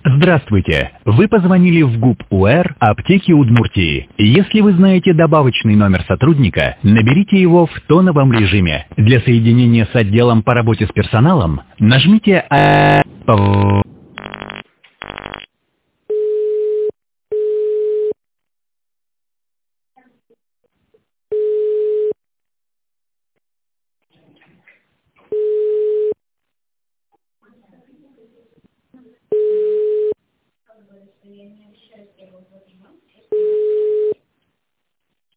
Здравствуйте! Вы позвонили в ГУП УР аптеки Удмуртии. Если вы знаете добавочный номер сотрудника, наберите его в тоновом режиме. Для соединения с отделом по работе с персоналом нажмите